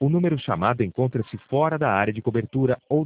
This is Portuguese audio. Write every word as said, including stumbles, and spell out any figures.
O número chamado encontra-se fora da área de cobertura ou